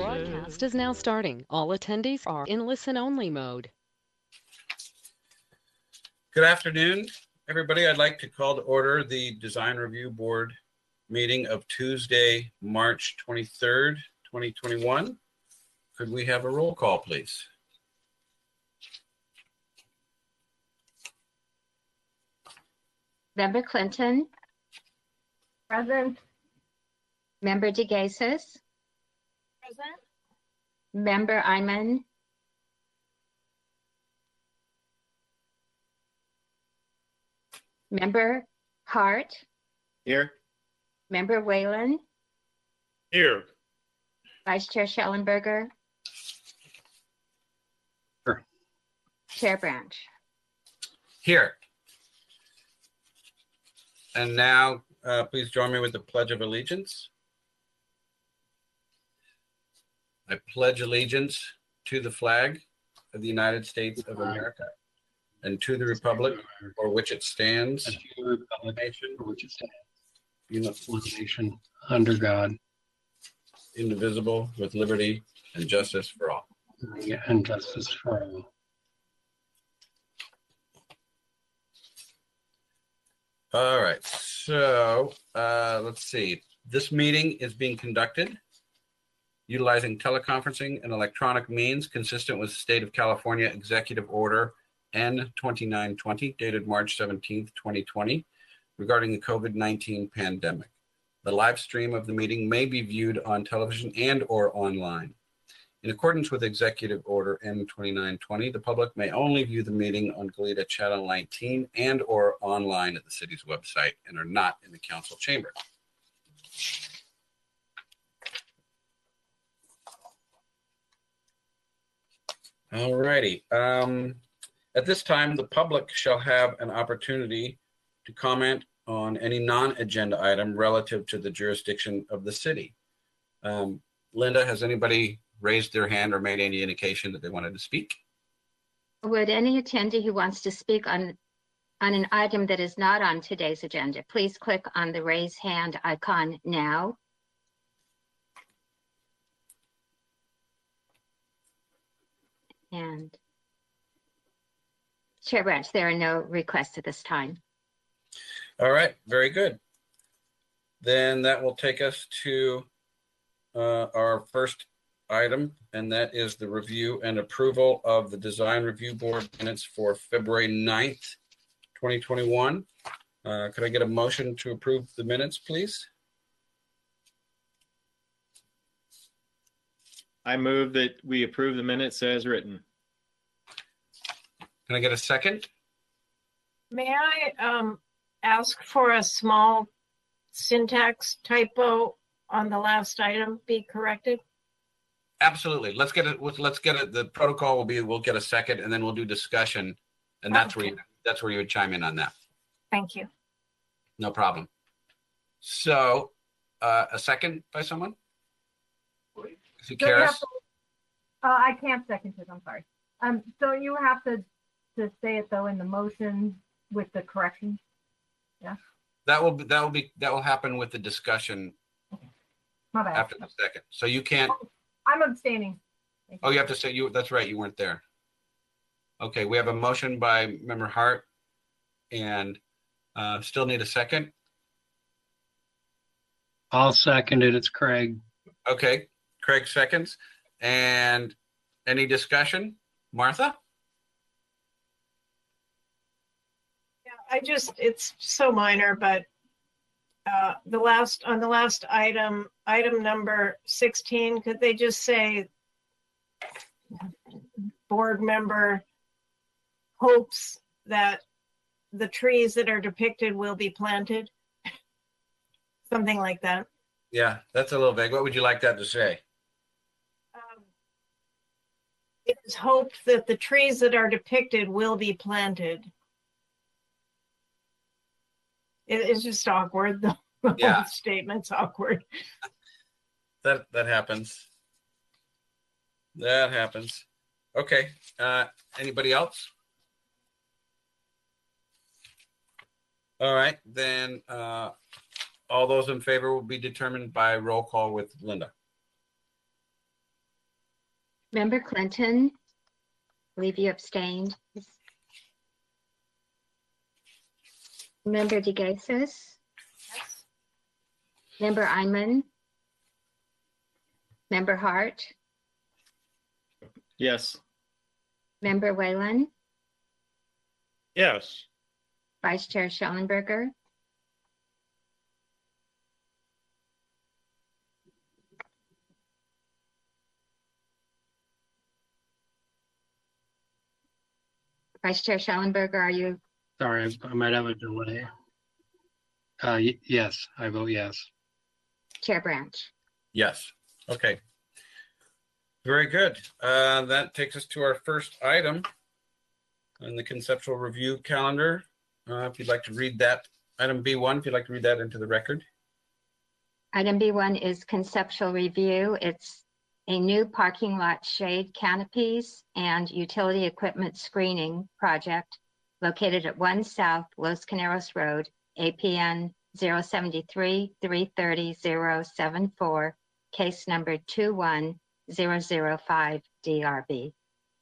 broadcast is now starting. All attendees are in listen-only mode. Good afternoon, everybody. I'd like to call to order the Design Review Board meeting of Tuesday, March 23rd, 2021. Could we have a roll call, please? Member Clinton. Present. Member DeGasis. Present. Member Iman. Member Hart. Here. Member Whalen. Here. Vice Chair Schellenberger. Here. Chair Branch. Here. And now, please join me with the Pledge of Allegiance. I pledge allegiance to the flag of the United States of America and to the republic for which it stands, and to the republic for which it stands, one nation, nation, under God, indivisible, with liberty and justice for all. and justice for all. All right, so let's see. This meeting is being conducted utilizing teleconferencing and electronic means consistent with the State of California Executive Order N-2920, dated March 17th, 2020, regarding the COVID-19 pandemic. The live stream of the meeting may be viewed on television and or online. In accordance with Executive Order N-2920, the public may only view the meeting on Goleta Channel 19 and or online at the city's website and are not in the council chamber. All righty. At this time, the public shall have an opportunity to comment on any non-agenda item relative to the jurisdiction of the city. Linda, has anybody raised their hand or made any indication that they wanted to speak? Would any attendee who wants to speak on an item that is not on today's agenda, please click on the raise hand icon now. And Chair Branch, there are no requests at this time. All right, very good. Then that will take us to our first item, and that is the review and approval of the Design Review Board minutes for February 9th, 2021. Could I get a motion to approve the minutes, please? I move that we approve the minutes as written. Can I get a second? May I ask for a small syntax typo on the last item be corrected? Absolutely. Let's get it. Let's get it. The protocol will be we'll get a second, and then we'll do discussion, and that's Okay. where you would chime in on that. Thank you. No problem. So, a second by someone? Is it So you have Karis? to- I can't second it, I'm sorry. So you have to say it though in the motion with the correction? That will happen with the discussion My bad. after the second. So you can't. I'm abstaining. Thank Oh, you have to say that's right. You weren't there. Okay, we have a motion by Member Hart, and still need a second. I'll second it. It's Craig. Okay, Craig seconds. And any discussion? Martha? Yeah, it's so minor, but on the last item number 16, could they just say board member hopes that the trees that are depicted will be planted? Something like that. Yeah, that's a little vague. What would you like that to say? It is hoped that the trees that are depicted will be planted. It's just awkward. The Yeah. whole statement's awkward. That happens. That happens. Okay. Anybody else? All right. Then all those in favor will be determined by roll call with Linda. Member Clinton, I believe you abstained. Member DeGasis, Member Einman, Member Hart, Yes. Member Whalen, Yes. Vice Chair Schellenberger, Vice Chair Schellenberger, are you? Sorry, I might have a delay. Yes, I vote yes. Chair Branch? Yes. Okay. Very good. That takes us to our first item on the conceptual review calendar. If you'd like to read that, item B1, if you'd like to read that into the record. Item B1 is conceptual review. It's a new parking lot shade canopies and utility equipment screening project located at 1 South Los Caneros Road, APN 073-330-074, case number 21005 DRB.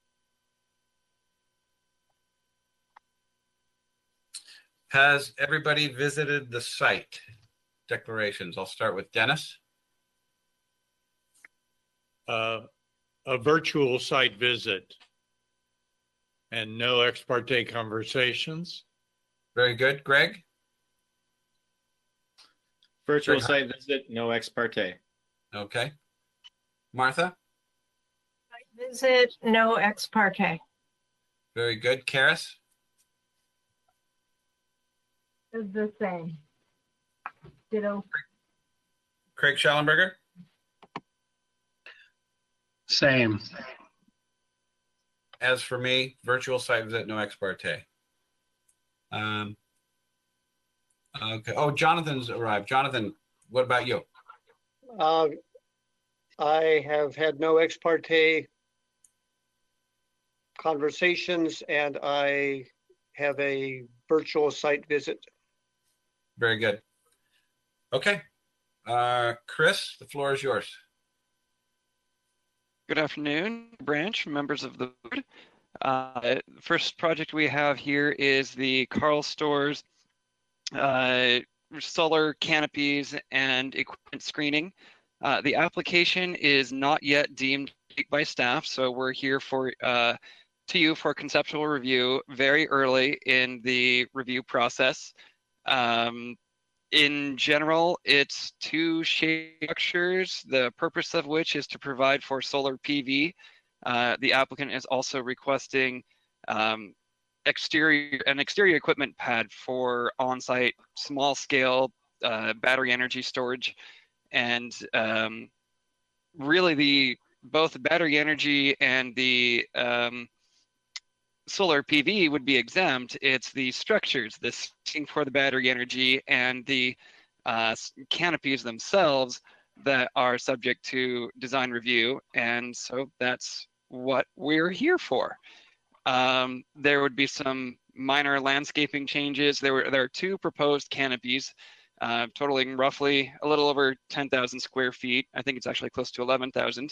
Has everybody visited the site? Declarations. I'll start with Dennis. A virtual site visit and no ex parte conversations. Very good. Greg? Virtual Sure. site visit, no ex parte. Okay. Martha? Visit, no ex parte. Very good. Karis? Is the same. Ditto. Craig Schellenberger? Same. As for me, virtual site visit, no ex parte. Okay. Oh, Jonathan's arrived. Jonathan, what about you? I have had no ex parte conversations, and I have a virtual site visit. Very good. Okay. Chris, the floor is yours. Good afternoon, Branch, members of the board. The first project we have here is the Karl Storrs solar canopies and equipment screening. The application is not yet deemed by staff, so we're here for to you for conceptual review very early in the review process. In general, it's two shade structures, the purpose of which is to provide for solar PV. The applicant is also requesting exterior equipment pad for on-site small-scale battery energy storage, and really both the battery energy and the solar PV would be exempt. It's the structures, the seating for the battery energy and the canopies themselves that are subject to design review, and so that's what we're here for. There would be some minor landscaping changes. There are two proposed canopies totaling roughly a little over 10,000 square feet. I think it's actually close to 11,000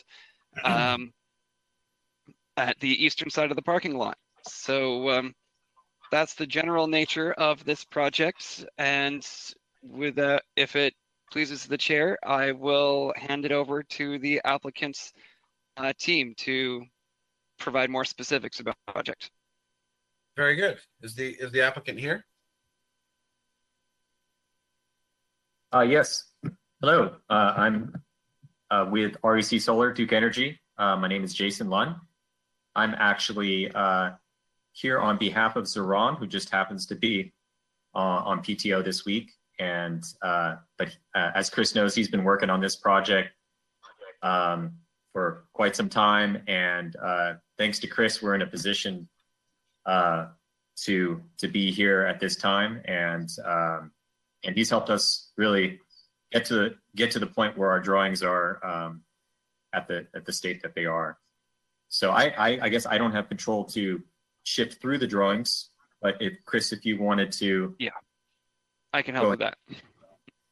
at the eastern side of the parking lot. So that's the general nature of this project. And with that, if it pleases the chair, I will hand it over to the applicant's team to provide more specifics about the project. Very good. Is the applicant here? Yes. Hello. I'm with REC Solar Duke Energy. My name is Jason Lunn. I'm actually here on behalf of Zoran, who just happens to be on PTO this week. And but as Chris knows, he's been working on this project for quite some time. And thanks to Chris, we're in a position to be here at this time. And he's helped us really get to the point where our drawings are at the state that they are. So I guess I don't have control to shift through the drawings, but if Chris, if you wanted to. Yeah, I can help with that.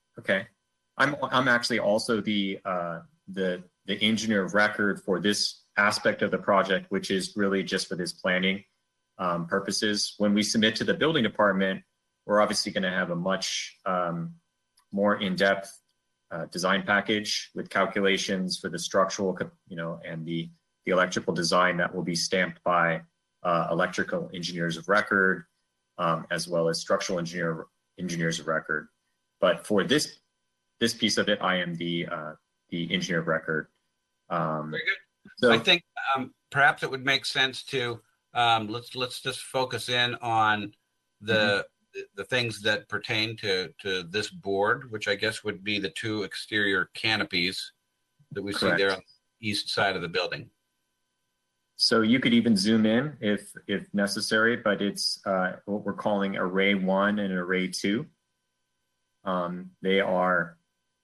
Okay. I'm actually also the engineer of record for this aspect of the project, which is really just for this planning purposes. When we submit to the building department, we're obviously going to have a much more in-depth design package with calculations for the structural, and the electrical design that will be stamped by electrical engineers of record, as well as structural engineers of record. But for this piece of it, I am the engineer of record. Very good. So I think perhaps it would make sense to let's just focus in on the things that pertain to this board, which I guess would be the two exterior canopies that we see there on the east side of the building. So you could even zoom in if necessary, but it's what we're calling array 1 and array 2. They are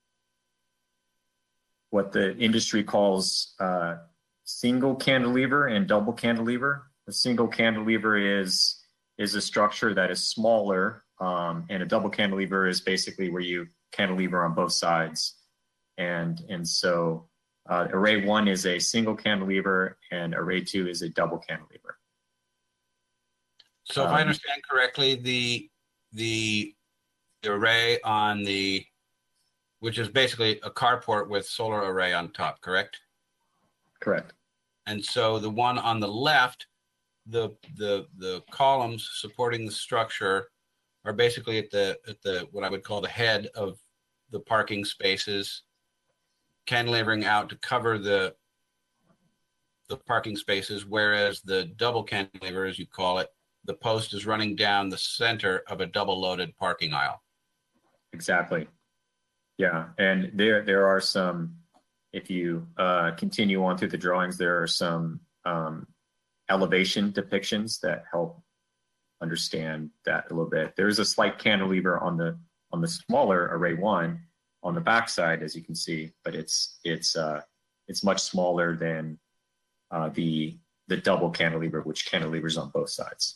what the industry calls single cantilever and double cantilever. A single cantilever is a structure that is smaller, and a double cantilever is basically where you cantilever on both sides. And so array 1 is a single cantilever and array 2 is a double cantilever. So if I understand correctly, the array on which is basically a carport with solar array on top, correct? Correct. And so the one on the left, the columns supporting the structure are basically at the what I would call the head of the parking spaces, cantilevering out to cover the parking spaces, whereas the double cantilever, as you call it, the post is running down the center of a double loaded parking aisle. Exactly. Yeah, and there are some, if you continue on through the drawings, there are some elevation depictions that help understand that a little bit. There is a slight cantilever on the smaller array 1 on the backside, as you can see, but it's much smaller than the double cantilever, which cantilevers on both sides.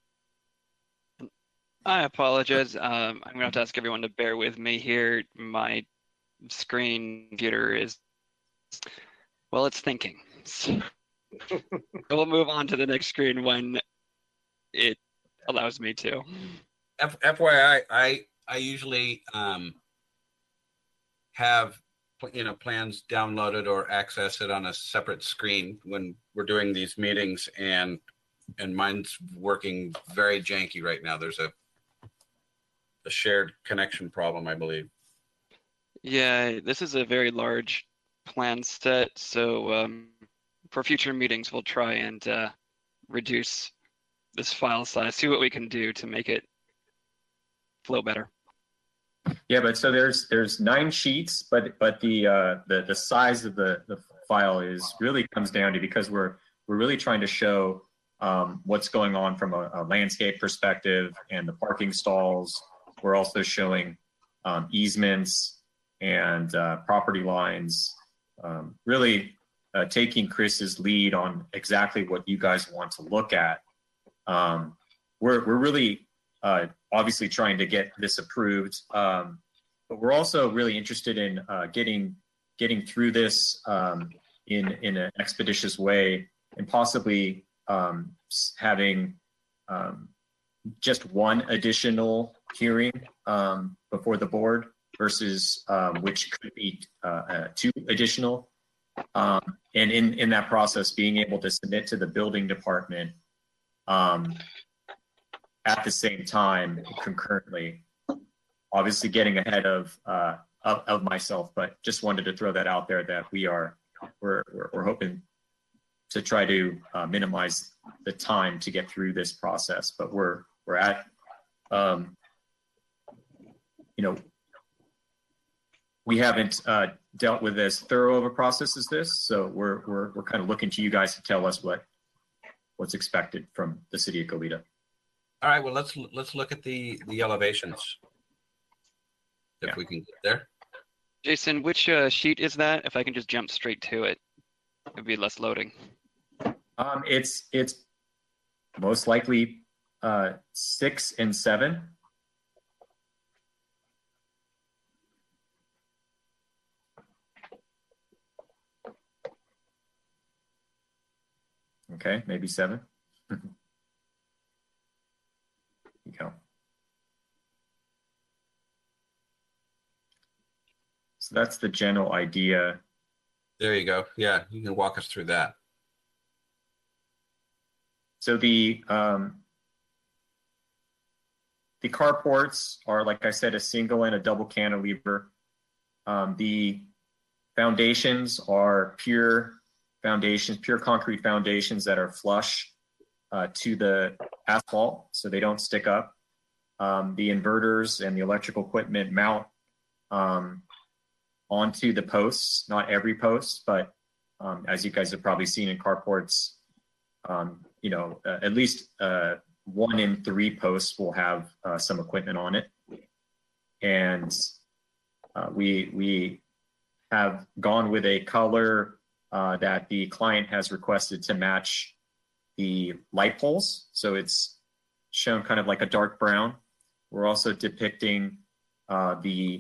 I apologize. I'm gonna have to ask everyone to bear with me here. My computer is, well, it's thinking. So we'll move on to the next screen when it allows me to. FYI, I usually have plans downloaded or access it on a separate screen when we're doing these meetings, and mine's working very janky right now. There's a shared connection problem, I believe. Yeah, this is a very large plan set, so for future meetings, we'll try and reduce this file size, see what we can do to make it flow better. Yeah, but so there's 9 sheets, but the size of the file really comes down to, because we're really trying to show what's going on from a landscape perspective and the parking stalls. We're also showing easements and property lines, really taking Chris's lead on exactly what you guys want to look at. We're really obviously trying to get this approved, but we're also really interested in getting through this in an expeditious way, and possibly having just one additional hearing before the board versus which could be 2 additional. And in that process, being able to submit to the building department at the same time, concurrently, obviously getting ahead of myself, but just wanted to throw that out there that we're hoping to try to minimize the time to get through this process. But we're at we haven't dealt with as thorough of a process as this, so we're kind of looking to you guys to tell us what's expected from the city of Goleta. All right, well, let's look at the elevations, if we can get there. Jason, which sheet is that? If I can just jump straight to it, it'd be less loading. It's most likely 6 and 7. Okay, maybe 7. There you go. So that's the general idea. There you go. Yeah, you can walk us through that. So the carports are, like I said, a single and a double cantilever. The foundations are pure foundations, pure concrete foundations that are flush to the asphalt, so they don't stick up. The inverters and the electrical equipment mount onto the posts, not every post, but as you guys have probably seen in carports, you know, at least 1 in 3 posts will have some equipment on it. And we have gone with a color that the client has requested to match the light poles. So it's shown kind of like a dark brown. We're also depicting the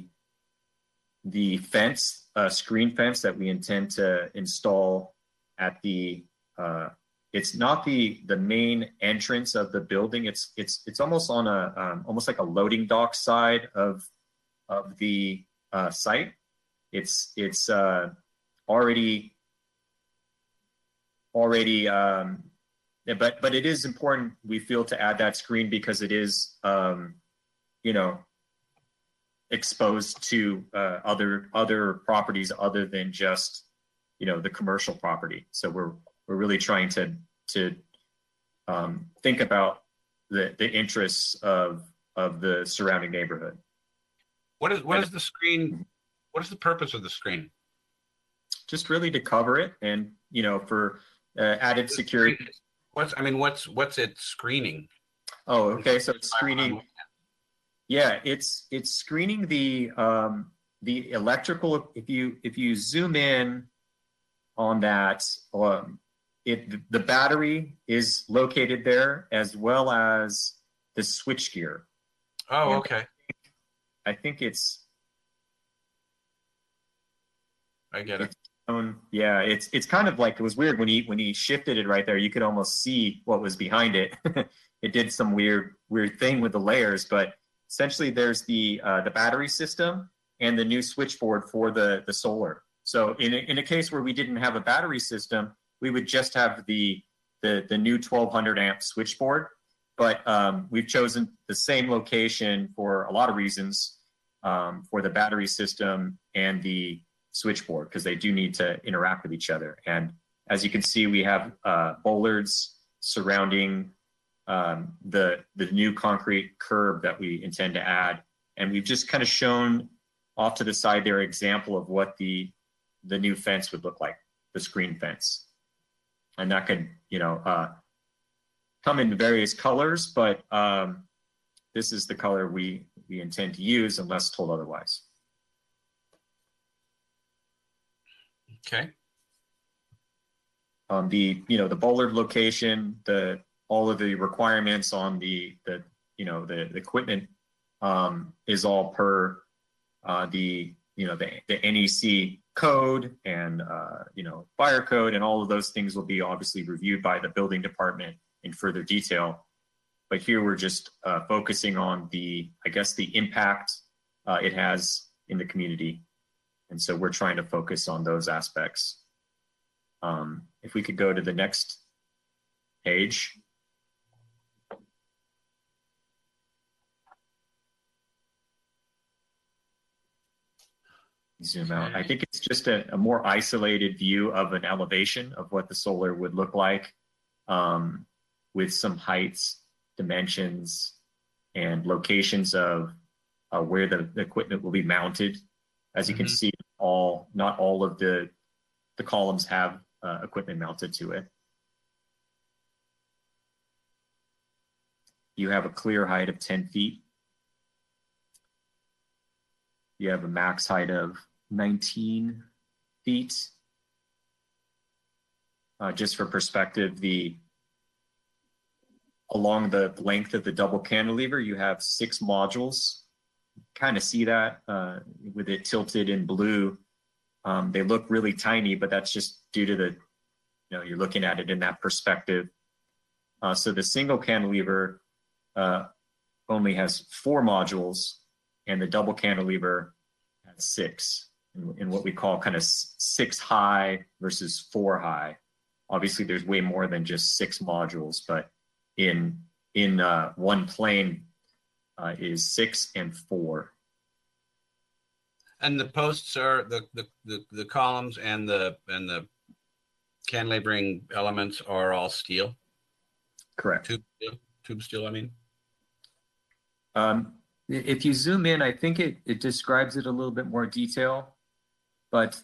fence, screen fence that we intend to install at the it's not the main entrance of the building. It's almost on a almost like a loading dock side of the site. It's already but it is important, we feel, to add that screen because it is you know, exposed to other properties other than just, you know, the commercial property. So we're really trying to think about the interests of the surrounding neighborhood. What is the screen? What is the purpose of the screen? Just really to cover it, and you know, for added security. What's it screening? Oh, okay. So it's screening. Yeah, it's screening the electrical. If you zoom in on that, the battery is located there, as well as the switchgear. Oh, and okay. I think it's. I get it. Yeah, it's kind of like, it was weird when he shifted it right there. You could almost see what was behind it. It did some weird thing with the layers, but essentially there's the battery system and the new switchboard for the solar. So in a case where we didn't have a battery system, we would just have the new 1200 amp switchboard. But we've chosen the same location for a lot of reasons, for the battery system and the switchboard, because they do need to interact with each other. And as you can see, we have bollards surrounding the new concrete curb that we intend to add. And we've just kind of shown off to the side there example of what the new fence would look like, the screen fence. And that could, you know, come in various colors, but this is the color we intend to use unless told otherwise. Okay. The bollard location, all of the requirements on the equipment is all per the NEC code and fire code, and all of those things will be obviously reviewed by the building department in further detail. But here we're just focusing on the impact it has in the community. And so we're trying to focus on those aspects. If we could go to the next page. Zoom out. I think it's just a more isolated view of an elevation of what the solar would look like, with some heights, dimensions, and locations of where the equipment will be mounted. As you can see, not all of the columns have equipment mounted to it. You have a clear height of 10 feet. You have a max height of 19 feet. Just for perspective, along the length of the double cantilever, you have 6 modules. Kind of see that with it tilted in blue. They look really tiny, but that's just due to you're looking at it in that perspective. So the single cantilever only has 4 modules, and the double cantilever has 6, in what we call kind of 6 high versus 4 high. Obviously, there's way more than just 6 modules, but in one plane is 6 and 4. And the posts are the columns and the cantilevering elements are all steel. Correct. Tube steel. I mean. If you zoom in, I think it describes it a little bit more detail, but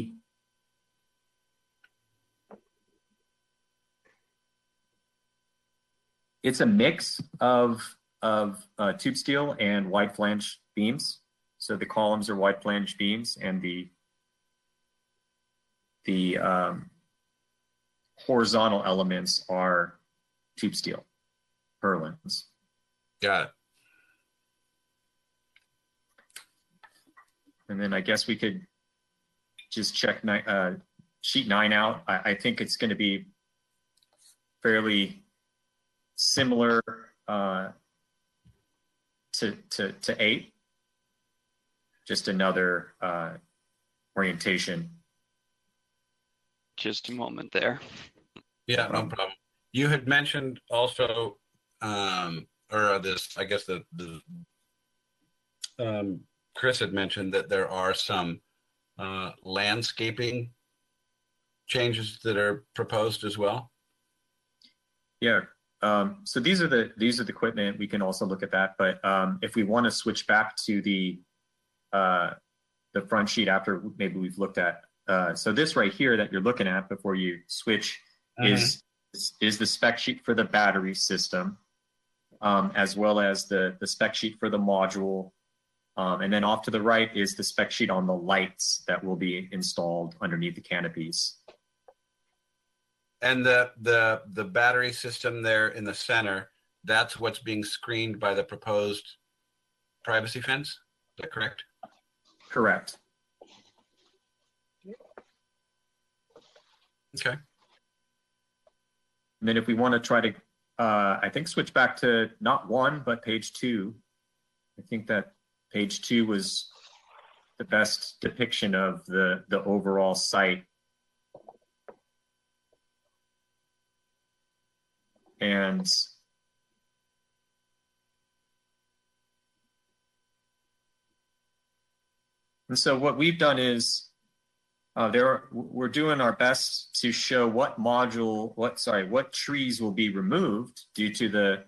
it's a mix of tube steel and wide flange beams. So the columns are wide flange beams, and the horizontal elements are tube steel purlins. Got it. And then I guess we could just check sheet 9 out. I think it's going to be fairly similar to 8. Just another orientation. Just a moment there. Yeah, no problem. You had mentioned also, or this, I guess Chris had mentioned that there are some landscaping changes that are proposed as well. Yeah. So these are the equipment. We can also look at that, but if we want to switch back to the front sheet after maybe we've looked at, so this right here that you're looking at before you switch is the spec sheet for the battery system, as well as the spec sheet for the module. And then off to the right is the spec sheet on the lights that will be installed underneath the canopies. And the battery system there in the center, that's what's being screened by the proposed privacy fence. Is that correct? Correct. Okay. And then if we want to try to, I think, switch back to not 1, but page 2. I think that page 2 was the best depiction of the overall site. And so what we've done is we're doing our best to show what trees will be removed due to the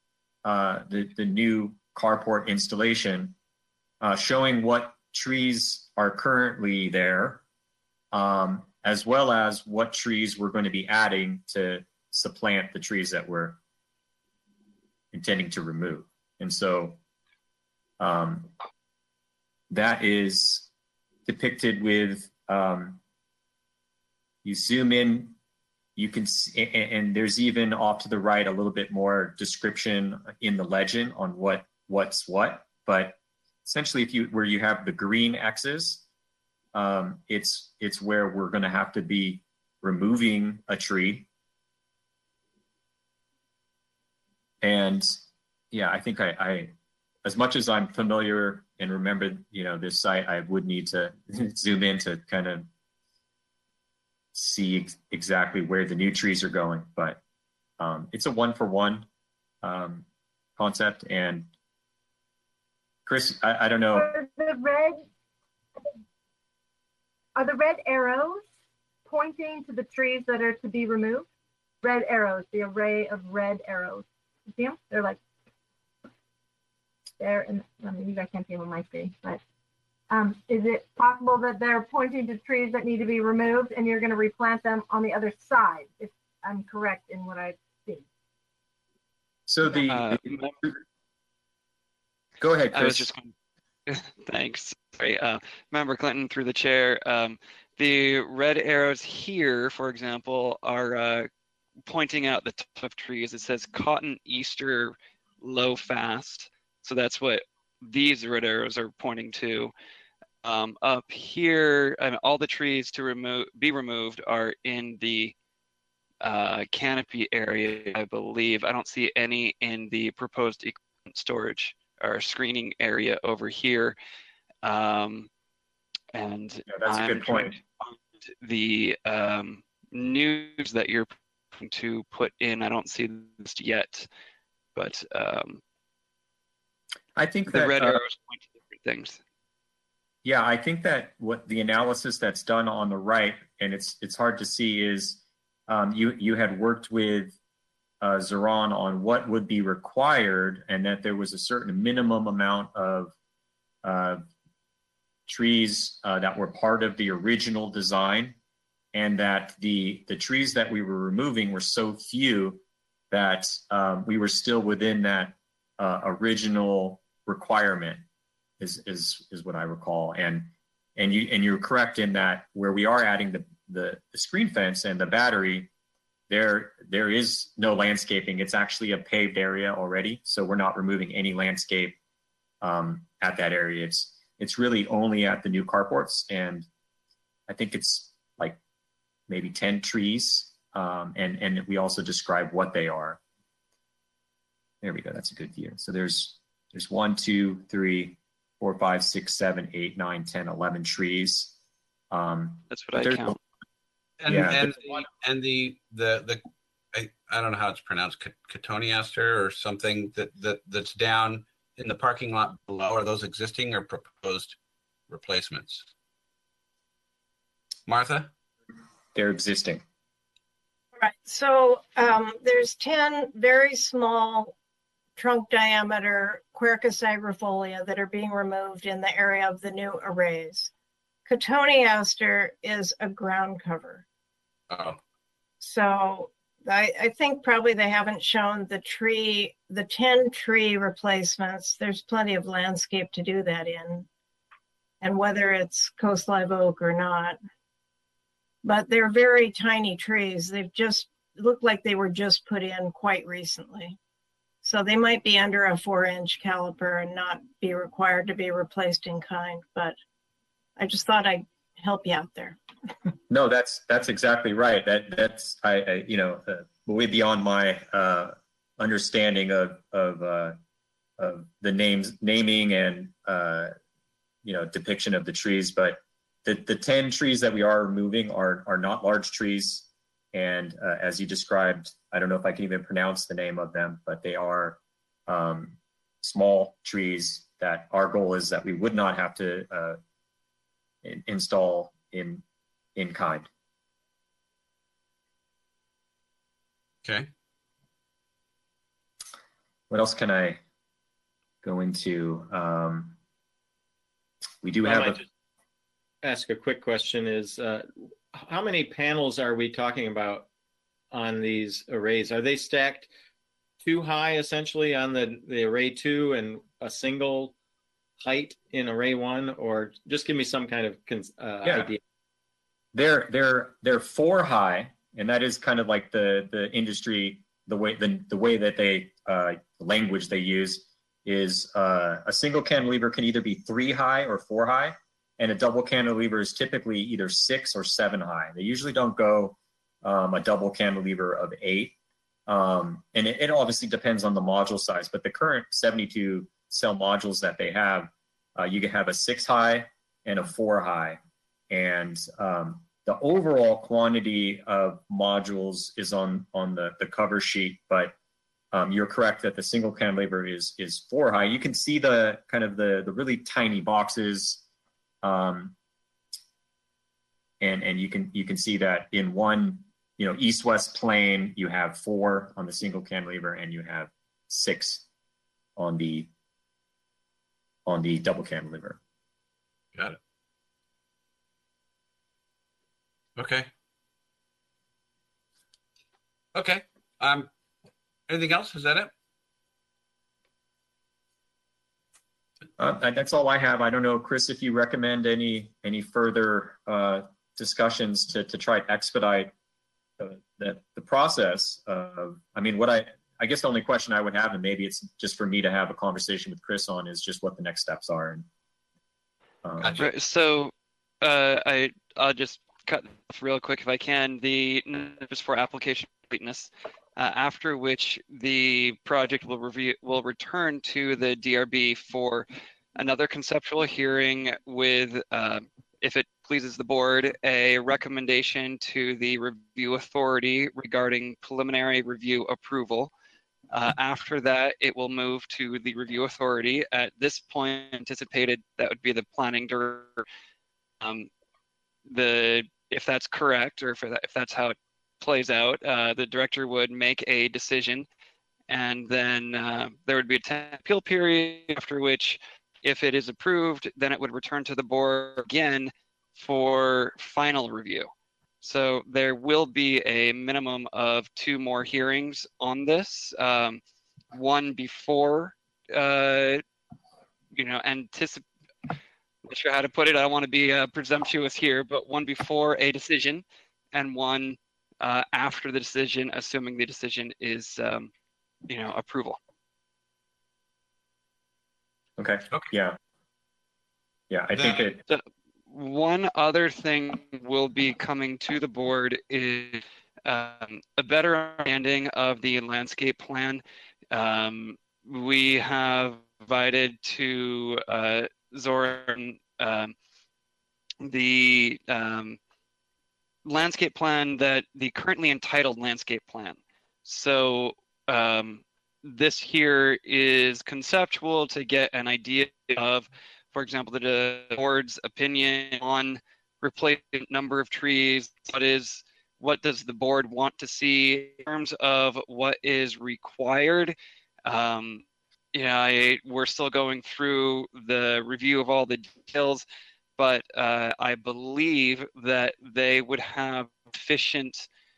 new carport installation, showing what trees are currently there, as well as what trees we're going to be adding to supplant the trees that we're intending to remove. And so that is depicted with, you zoom in, you can see, and there's even off to the right a little bit more description in the legend on what's what. But essentially, where you have the green X's, it's where we're going to have to be removing a tree. And yeah, I think I as much as I'm familiar and remember, this site, I would need to zoom in to kind of see exactly where the new trees are going. But it's a 1-for-1 concept. And Chris, I don't know. Are the red arrows pointing to the trees that are to be removed? Red arrows, the array of red arrows. You see them? They're like there, and you guys can't see them on my screen, but is it possible that they're pointing to trees that need to be removed and you're going to replant them on the other side, if I'm correct in what I've seen? So go ahead, Chris. I was just thanks. Sorry, Member Clinton, through the chair. The red arrows here, for example, are pointing out the type of trees. It says cotton Easter low fast. So that's what these red arrows are pointing to. Up here, all the trees to be removed are in the canopy area, I believe. I don't see any in the proposed equipment storage or screening area over here. And Yeah, that's a good trying point. to find the news that you're going to put in. I don't see this yet, but I think the that red arrows point to different things. yeah, I think that what the analysis that's done on the right, and it's hard to see, is you had worked with Zoran on what would be required, and that there was a certain minimum amount of trees that were part of the original design, and that the trees that we were removing were so few that we were still within that original requirement, is what I recall. And you're correct in that where we are adding the screen fence and the battery, there is no landscaping. It's actually a paved area already, so we're not removing any landscape at that area. It's really only at the new carports, and I think it's like maybe 10 trees, and we also describe what they are. There we go. That's a good view. So there's 1, 2, 3, 4, 5, 6, 7, 8, 9, 10, 11 trees. That's what I count. And Yeah, and the I don't know how it's pronounced, Cotoneaster or something that's down in the parking lot below. Are those existing or proposed replacements? Martha? They're existing. Right. So there's 10 very small trunk diameter Quercus agrifolia that are being removed in the area of the new arrays. Cotoneaster is a ground cover. Oh. So I think probably they haven't shown the 10 tree replacements. There's plenty of landscape to do that in, and whether it's coast live oak or not. But they're very tiny trees. They've just looked like they were just put in quite recently. So they might be under a 4-inch caliper and not be required to be replaced in kind, but I just thought I'd help you out there. No, that's exactly right. That's I way beyond my understanding of the naming and depiction of the trees. But the 10 trees that we are removing are not large trees, and as you described, I don't know if I can even pronounce the name of them, but they are small trees that our goal is that we would not have to install in kind. Okay. What else can I go into? We do have a. Ask a quick question: is how many panels are we talking about on these arrays? Are they stacked too high, essentially, on the array 2 and a single height in array 1, or just give me some kind of idea? They're 4 high, and that is kind of like the industry, the way that they language they use is a single cantilever can either be 3 high or 4 high, and a double cantilever is typically either 6 or 7 high. They usually don't go a double cantilever of 8, and it obviously depends on the module size. But the current 72 cell modules that they have, you can have a 6 high and a 4 high. And the overall quantity of modules is on the cover sheet, but you're correct that the single cantilever is 4 high. You can see the kind of the really tiny boxes, and you can see that in one east-west plane you have 4 on the single cantilever, and you have 6 on the double cantilever. Got it. Okay. Okay. Anything else? Is that it? That's all I have. I don't know, Chris, if you recommend any further discussions to try to expedite the process. I mean, I guess the only question I would have, and maybe it's just for me to have a conversation with Chris on, is just what the next steps are. Gotcha. Right, so I'll just cut this real quick if I can. The notice for application completeness, after which the project will return to the DRB for another conceptual hearing with, if it pleases the board, a recommendation to the review authority regarding preliminary review approval. After that, it will move to the review authority. At this point, anticipated that would be the planning director. If that's correct, or if that's how it plays out, the director would make a decision, and then there would be a 10 appeal period, after which, if it is approved, then it would return to the board again for final review. So there will be a minimum of 2 more hearings on this. One before, not sure how to put it. I don't want to be presumptuous here, but one before a decision, and one after the decision, assuming the decision is, approval. Okay. Yeah. Yeah, I think that. One other thing will be coming to the board is a better understanding of the landscape plan. We have provided to Zoran the landscape plan, that the currently entitled landscape plan. So this here is conceptual to get an idea of, for example, the board's opinion on replacement number of trees. What does the board want to see in terms of what is required? We're still going through the review of all the details, but I believe that they would have sufficient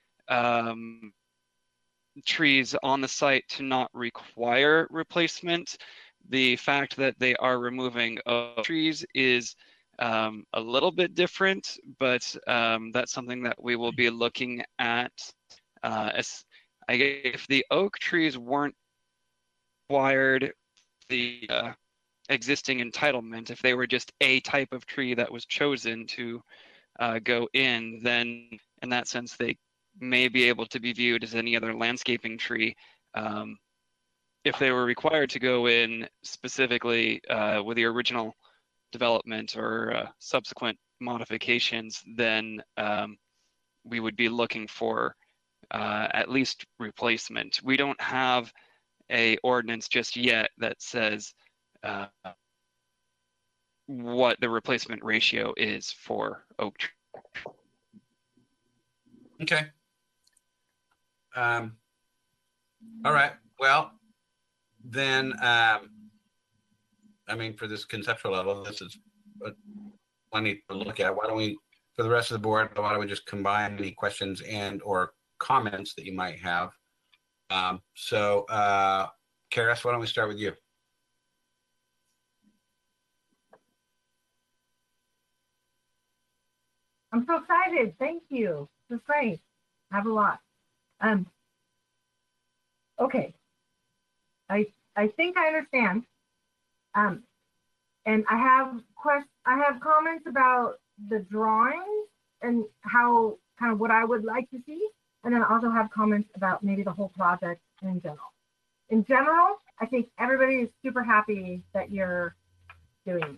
trees on the site to not require replacement. The fact that they are removing trees is a little bit different, but that's something that we will be looking at. If the oak trees weren't required, the existing entitlement, if they were just a type of tree that was chosen to go in, then in that sense they may be able to be viewed as any other landscaping tree. If they were required to go in specifically with the original development or subsequent modifications, then we would be looking for at least replacement. We don't have a ordinance just yet that says what the replacement ratio is for oak tree. Okay. All right. Well, then, for this conceptual level, this is plenty to look at. Why don't we, for the rest of the board, why don't we just combine any questions and or comments that you might have? Karis, why don't we start with you? I'm so excited. Thank you. That's great. I have a lot. Okay. I think I understand. And I have comments about the drawings and how kind of what I would like to see. And then I also have comments about maybe the whole project in general. In general, I think everybody is super happy that you're doing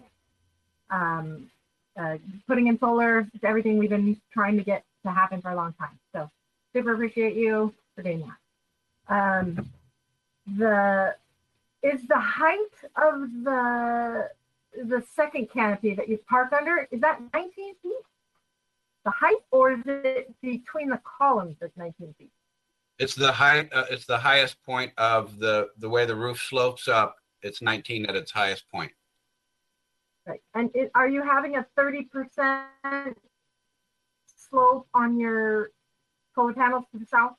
it. Putting in solar is everything we've been trying to get to happen for a long time. So super appreciate you for doing that. Is the height of the second canopy that you park under, is that 19 feet? The height, or is it between the columns that's 19 feet? It's the height. It's the highest point of the way the roof slopes up. It's 19 at its highest point. Right. And are you having a 30% slope on your solar panels to the south?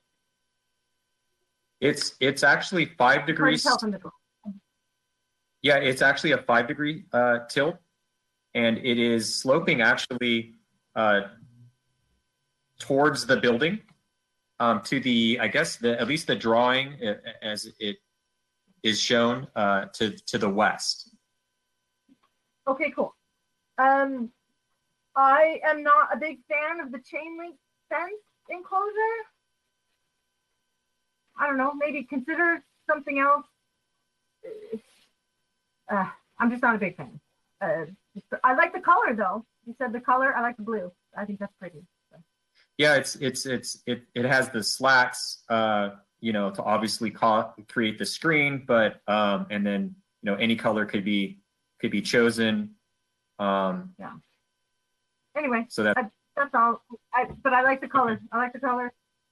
It's actually 5 degrees. Yeah, it's actually a 5-degree tilt, and it is sloping actually towards the building, to the, I guess, at least the drawing as it is shown to the west. Okay, cool. I am not a big fan of the chain link fence enclosure. I don't know, maybe consider something else. I'm just not a big fan. I like the color though. You said the color, I like the blue. I think that's pretty. So. Yeah, it has the slats, you know, to obviously create the screen, but and then you know any color could be chosen. Yeah. Anyway, so that's all. But I like the color. Okay. I like the color.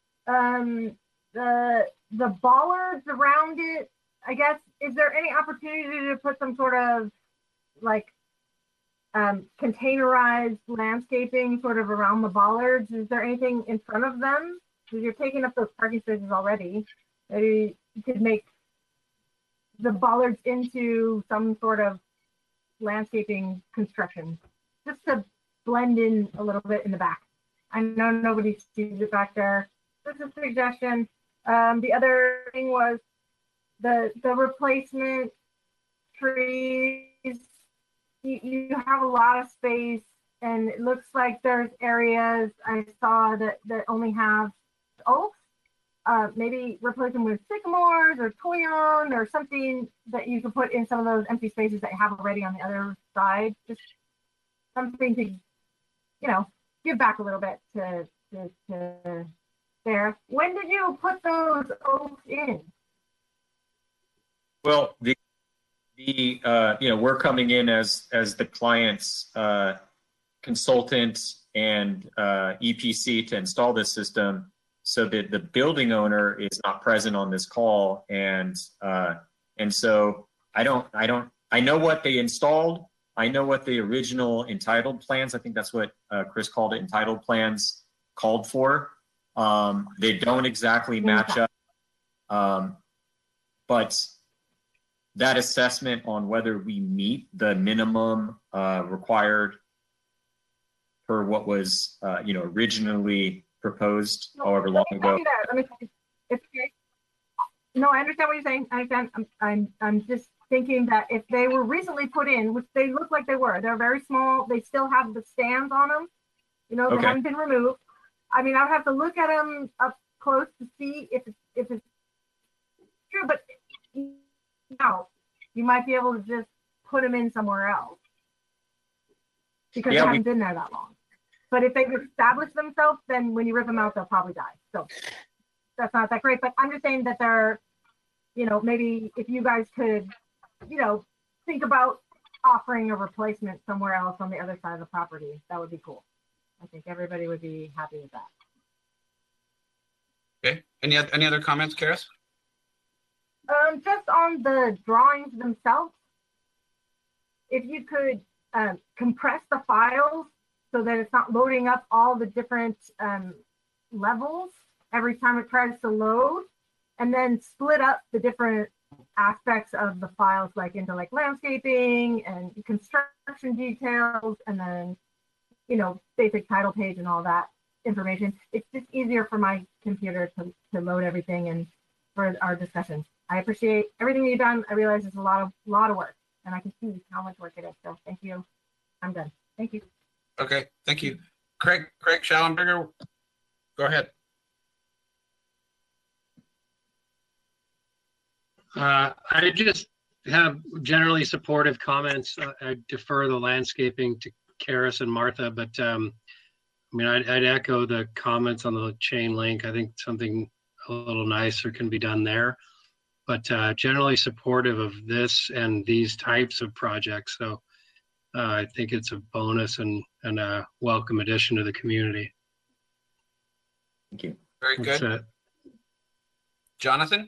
The bollards around it. I guess, is there any opportunity to put some sort of like containerized landscaping sort of around the bollards? Is there anything in front of them? Because you're taking up those parking spaces already. Maybe you could make the bollards into some sort of landscaping construction just to blend in a little bit in the back. I know nobody sees it back there. This is a suggestion. The other thing was the replacement trees. You have a lot of space, and it looks like there's areas I saw that only have oaks. Maybe replace them with sycamores or toyon or something that you could put in some of those empty spaces that you have already on the other side. Just something to, you know, give back a little bit to there. When did you put those oaks in? Well, the you know, we're coming in as the client's consultant and EPC to install this system, so that the building owner is not present on this call, and so I know what they installed. I know what the original entitled plans, I think that's what Chris called it, entitled plans called for. They don't exactly match up, but that assessment on whether we meet the minimum required for what was you know, originally proposed however long ago. It's okay. No, I understand what you're saying. I understand. I'm just thinking that if they were recently put in, which they look like they were, they're very small. They still have the stands on them. You know, they haven't been removed. I mean, I would have to look at them up close to see if it's true, but no, you might be able to just put them in somewhere else because they haven't been there that long. But if they've established themselves, then when you rip them out, they'll probably die. So that's not that great. But I'm just saying that they're, you know, maybe if you guys could, you know, think about offering a replacement somewhere else on the other side of the property, that would be cool. I think everybody would be happy with that. Okay. Any other comments, Karis? Just on the drawings themselves, if you could compress the files so that it's not loading up all the different levels every time it tries to load, and then split up the different aspects of the files, like into like landscaping and construction details, and then, you know, basic title page and all that information. It's just easier for my computer to load everything and for our discussions. I appreciate everything you've done. I realize it's a lot of work, and I can see how much work it is. So thank you. I'm done. Thank you. Okay, thank you. Craig Schallenberger, go ahead. I just have generally supportive comments. I defer the landscaping to Karis and Martha, but I mean, I'd echo the comments on the chain link. I think something a little nicer can be done there, but generally supportive of this and these types of projects. So I think it's a bonus and a welcome addition to the community. Thank you. Very good. That's it. Jonathan?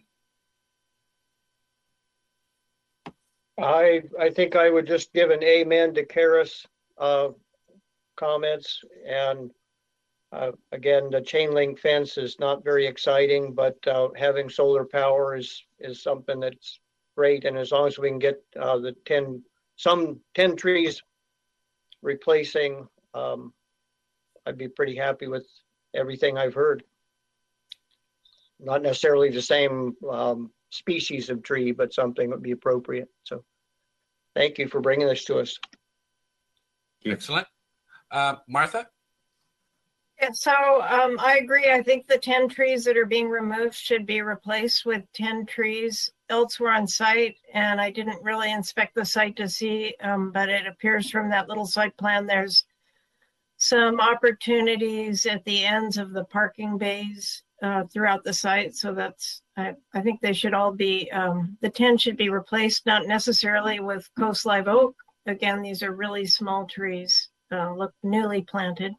I think I would just give an amen to Karis' comments. And again, the chain link fence is not very exciting, but having solar power is something that's great. And as long as we can get the 10 trees replacing, I'd be pretty happy with everything I've heard. Not necessarily the same species of tree, but something would be appropriate. So thank you for bringing this to us. Excellent. Martha? Yeah, so I agree. I think the 10 trees that are being removed should be replaced with 10 trees elsewhere on site. And I didn't really inspect the site to see, but it appears from that little site plan, there's some opportunities at the ends of the parking bays throughout the site. So that's, I think they should all be, the 10 should be replaced, not necessarily with Coast Live Oak. Again, these are really small trees, look newly planted.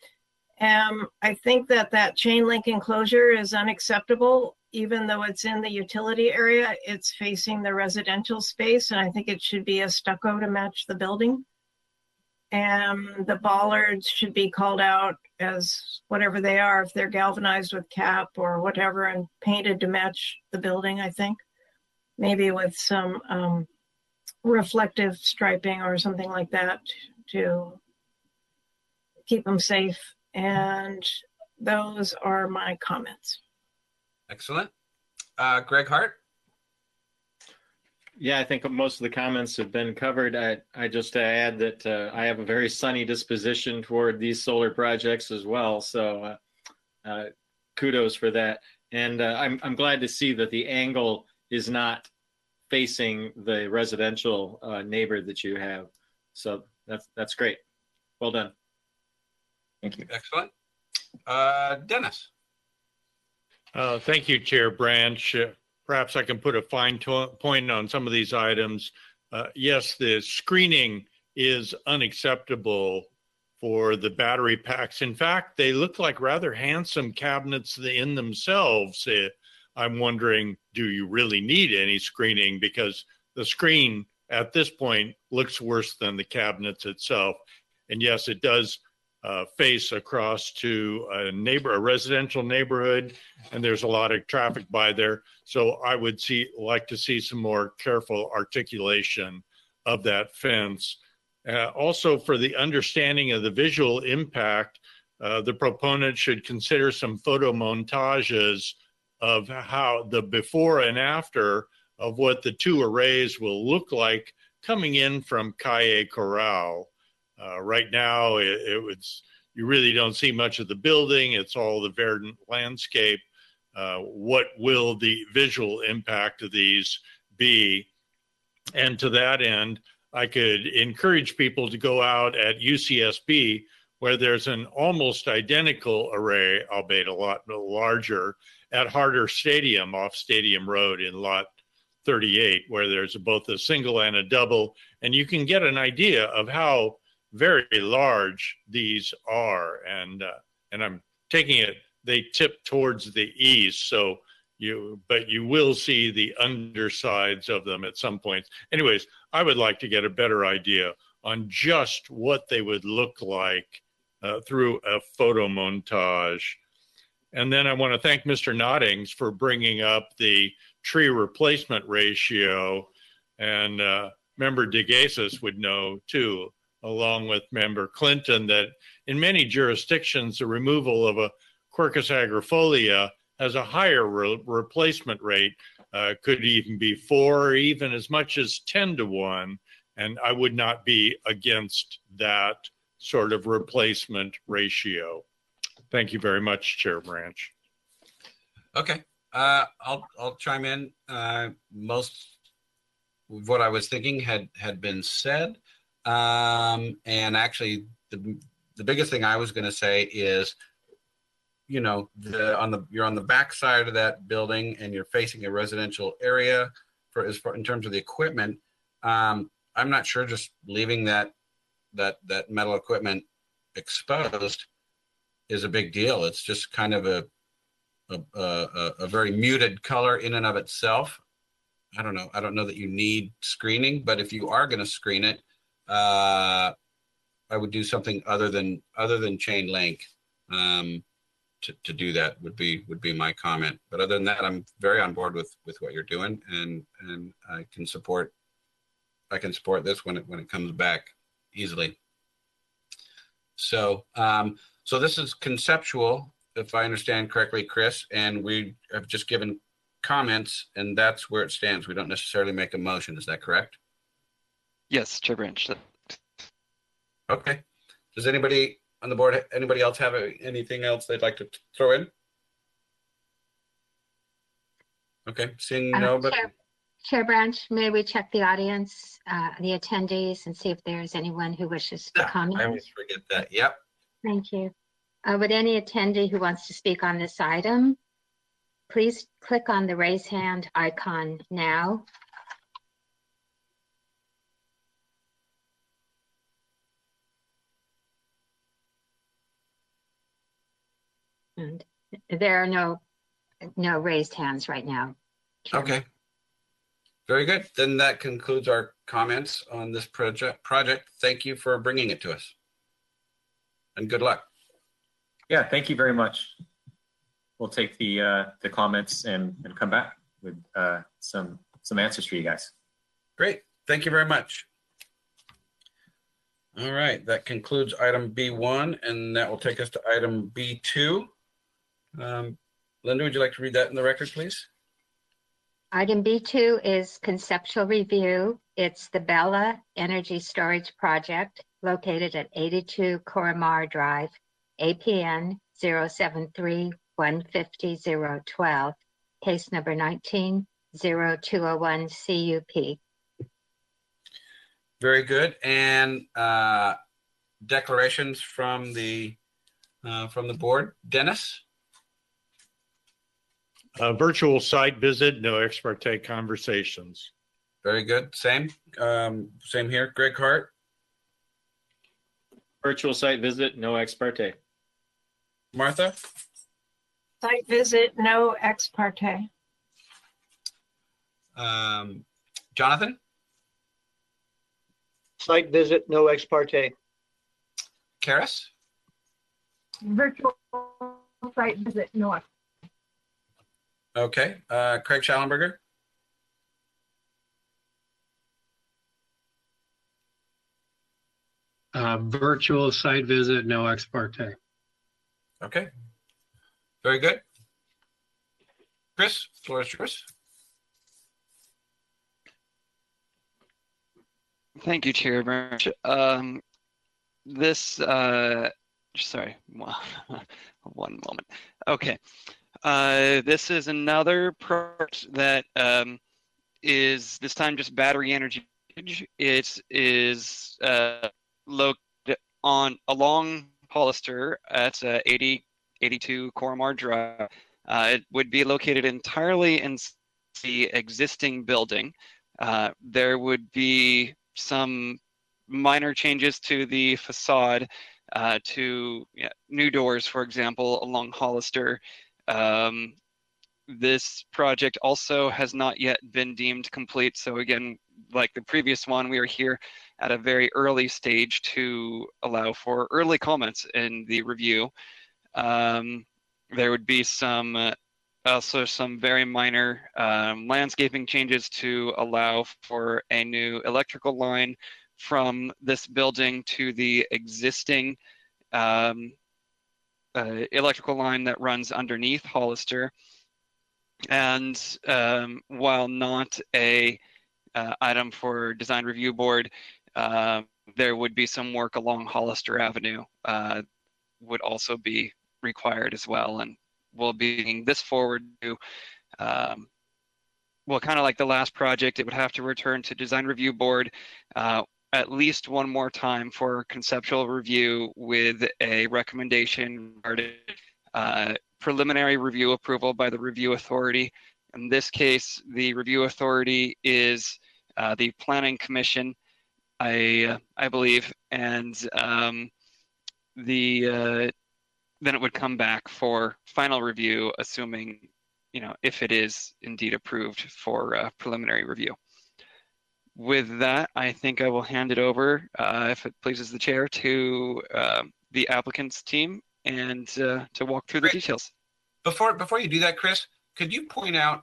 I think that chain link enclosure is unacceptable, even though it's in the utility area, it's facing the residential space, and I think it should be a stucco to match the building. And the bollards should be called out as whatever they are, if they're galvanized with cap or whatever, and painted to match the building, I think. Maybe with some reflective striping or something like that to keep them safe. And those are my comments. Excellent. Greg Hart? Yeah, I think most of the comments have been covered. I just add that I have a very sunny disposition toward these solar projects as well. So kudos for that. And I'm glad to see that the angle is not facing the residential neighbor that you have. So that's great. Well done. Thank you. Excellent. Dennis? Thank you, Chair Branch. Perhaps I can put a fine point on some of these items. Yes, the screening is unacceptable for the battery packs. In fact, they look like rather handsome cabinets in themselves. I'm wondering, do you really need any screening? Because the screen at this point looks worse than the cabinets itself. And yes, it does face across to a residential neighborhood, and there's a lot of traffic by there. So I would like to see some more careful articulation of that fence. Also, for the understanding of the visual impact, the proponent should consider some photo montages of how the before and after of what the two arrays will look like coming in from Calle Corral. Right now, you really don't see much of the building. It's all the verdant landscape. What will the visual impact of these be? And to that end, I could encourage people to go out at UCSB, where there's an almost identical array, albeit a lot larger, at Harder Stadium off Stadium Road in Lot 38, where there's both a single and a double. And you can get an idea of how very large these are, and I'm taking it, they tip towards the east, but you will see the undersides of them at some points. Anyways, I would like to get a better idea on just what they would look like through a photo montage. And then I want to thank Mr. Noddings for bringing up the tree replacement ratio, and Member DeGasis would know too, along with Member Clinton, that in many jurisdictions, the removal of a Quercus agrifolia has a higher replacement rate, could even be 4 or even as much as 10 to 1. And I would not be against that sort of replacement ratio. Thank you very much, Chair Branch. Okay, I'll chime in. Most of what I was thinking had been said. And actually, the biggest thing I was going to say is, you know, you're on the back side of that building and you're facing a residential area in terms of the equipment. I'm not sure just leaving that metal equipment exposed is a big deal. It's just kind of a very muted color in and of itself. I don't know that you need screening, but if you are going to screen it, I would do something other than chain link to do that would be my comment. But other than that, I'm very on board with what you're doing, and I can support this when it comes back easily. So this is conceptual, if I understand correctly, Chris, and we have just given comments, and that's where it stands. We don't necessarily make a motion. Is that correct? Yes, Chair Branch. Okay. Does anybody on the board, anybody else have anything else they'd like to throw in? Okay, seeing no, but Chair Branch, may we check the audience, the attendees, and see if there's anyone who wishes to comment? I always forget that. Yep. Thank you. Would any attendee who wants to speak on this item, please click on the raise hand icon now. And there are no raised hands right now. Chairman. Okay. Very good. Then that concludes our comments on this project. Thank you for bringing it to us. And good luck. Yeah, thank you very much. We'll take the comments and come back with some answers for you guys. Great. Thank you very much. All right, that concludes item B1, and that will take us to item B2. Linda, would you like to read that in the record, please? Item B2 is conceptual review. It's the Bella Energy Storage Project located at 82 Coromar Drive, APN 073-150-012, case number 19-0201 CUP. Very good. And declarations from the board. Dennis? Virtual site visit, no ex parte conversations. Very good. Same here. Greg Hart? Virtual site visit, no ex parte. Martha? Site visit, no ex parte. Jonathan? Site visit, no ex parte. Karis? Virtual site visit, no ex. Okay. Craig Schallenberger? Virtual site visit, no ex parte. Okay. Very good. Chris, floor is yours. Thank you, Chair Branch. Sorry, one moment. Okay. This is another project that is this time just battery energy. It is located along Hollister at 82 Coromar Drive. It would be located entirely in the existing building. There would be some minor changes to the facade, to new doors, for example, along Hollister. This project also has not yet been deemed complete. So again, like the previous one, we are here at a very early stage to allow for early comments in the review. There would be also some very minor landscaping changes to allow for a new electrical line from this building to the existing electrical line that runs underneath Hollister. And while not a item for design review board, there would be some work along Hollister Avenue would also be required as well. And we'll be bringing this forward to, well, kind of like the last project, it would have to return to design review board at least one more time for conceptual review with a recommendation regarding preliminary review approval by the review authority. In this case, the review authority is the Planning Commission, I believe, and then it would come back for final review, assuming, if it is indeed approved for preliminary review. With that, I think I will hand it over, if it pleases the chair, to the applicant's team and to walk through the details. Before you do that, Chris, could you point out,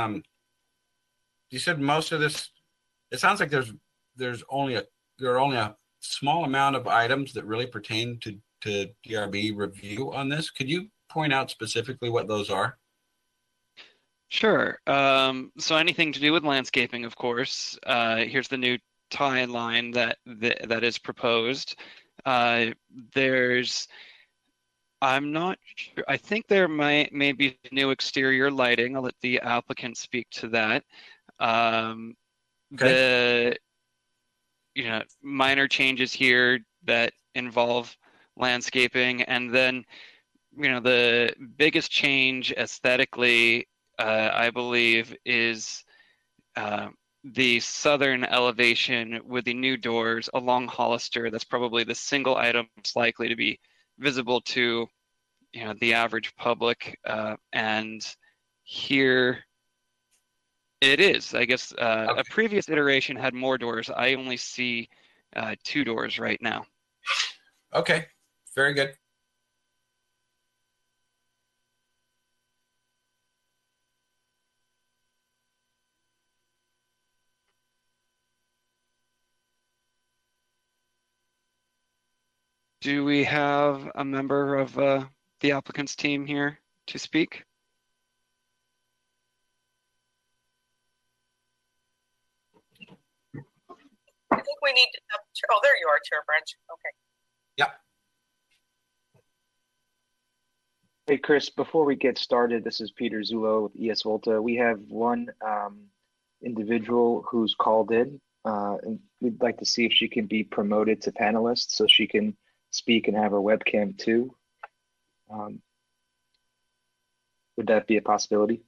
you said most of this, it sounds like there are only a small amount of items that really pertain to DRB review on this. Could you point out specifically what those are? Sure. So anything to do with landscaping, of course. Here's the new tie line that is proposed. There's, I'm not sure, I think there may be new exterior lighting. I'll let the applicant speak to that. The minor changes here that involve landscaping, and then the biggest change aesthetically, I believe, is the southern elevation with the new doors along Hollister. That's probably the single item that's likely to be visible to the average public, and here it is. I guess a previous iteration had more doors. I only see 2 doors right now. Okay, very good. Do we have a member of the applicant's team here to speak? I think we need to, oh, there you are, Chair Branch. Okay. Yeah. Hey, Chris, before we get started, this is Peter Zullo with ES Volta. We have one individual who's called in, and we'd like to see if she can be promoted to panelist so she can speak and have her webcam too. Would that be a possibility?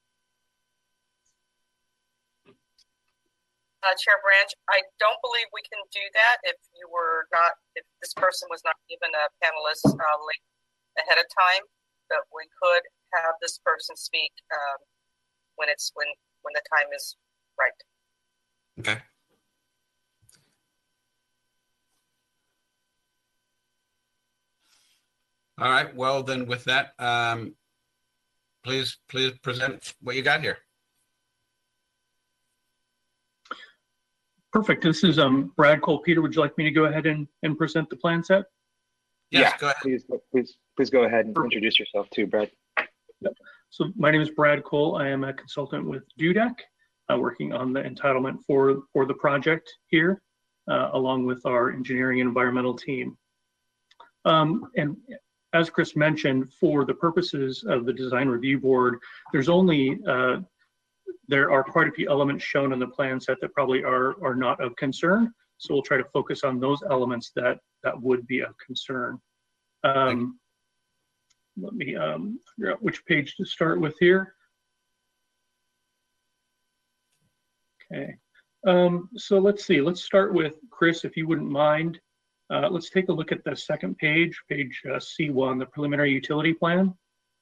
Chair Branch, I don't believe we can do that if this person was not given a panelist link ahead of time, but we could have this person speak when the time is right. Okay. All right. Well, then with that, please present what you got here. Perfect. This is Brad Cole. Peter, would you like me to go ahead and present the plan set? Yes, go ahead. Please go ahead and introduce yourself too, Brad. Yep. So my name is Brad Cole. I am a consultant with DUDEC, working on the entitlement for the project here, along with our engineering and environmental team. And as Chris mentioned, for the purposes of the design review board, there are quite a few elements shown in the plan set that probably are not of concern. So we'll try to focus on those elements that would be of concern. Let me figure out which page to start with here. Okay, so let's see. Let's start with Chris, if you wouldn't mind. Let's take a look at the second page, page C1, the preliminary utility plan.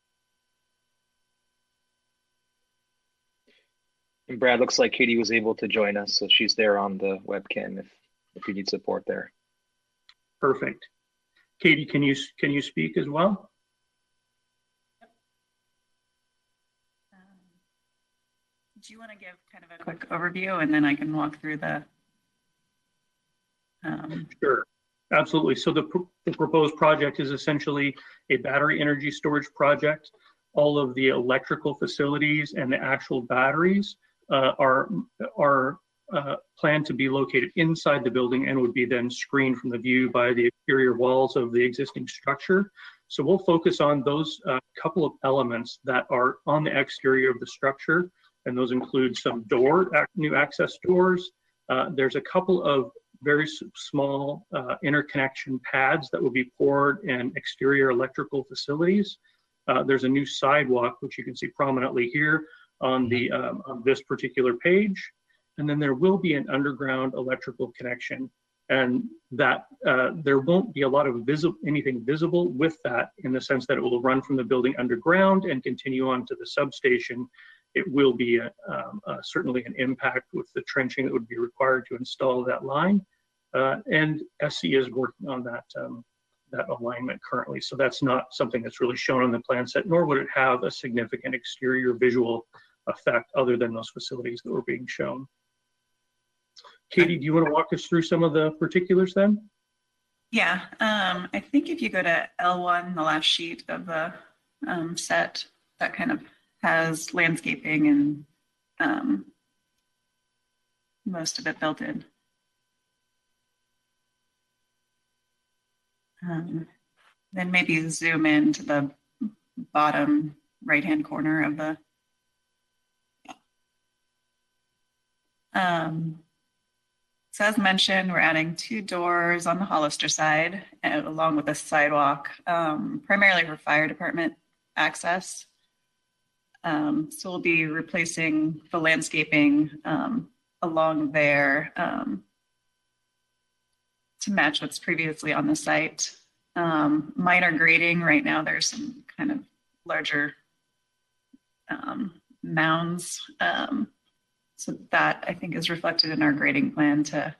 And Brad, looks like Katie was able to join us, so she's there on the webcam if you need support there. Perfect. Katie, can you speak as well? Do you want to give kind of a quick overview and then I can walk through the? Sure, absolutely. So the proposed project is essentially a battery energy storage project. All of the electrical facilities and the actual batteries are planned to be located inside the building and would be then screened from the view by the exterior walls of the existing structure. So we'll focus on those couple of elements that are on the exterior of the structure, and those include some new access doors. There's a couple of very small interconnection pads that will be poured in exterior electrical facilities. There's a new sidewalk, which you can see prominently here on this particular page. And then there will be an underground electrical connection, and that there won't be a lot of anything visible with that, in the sense that it will run from the building underground and continue on to the substation. It will be certainly an impact with the trenching that would be required to install that line. And SC is working on that alignment currently. So that's not something that's really shown on the plan set, nor would it have a significant exterior visual effect other than those facilities that were being shown. Katie, do you want to walk us through some of the particulars then? Yeah, I think if you go to L1, the last sheet of the set, that kind of has landscaping and most of it built in. Then maybe zoom in to the bottom right-hand corner of the so as mentioned, we're adding 2 doors on the Hollister side along with a sidewalk, primarily for fire department access. So we'll be replacing the landscaping along there to match what's previously on the site. Minor grading, right now there's some kind of larger mounds. So that I think is reflected in our grading plan to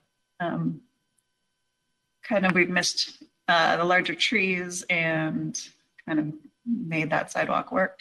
we've missed the larger trees and kind of made that sidewalk work.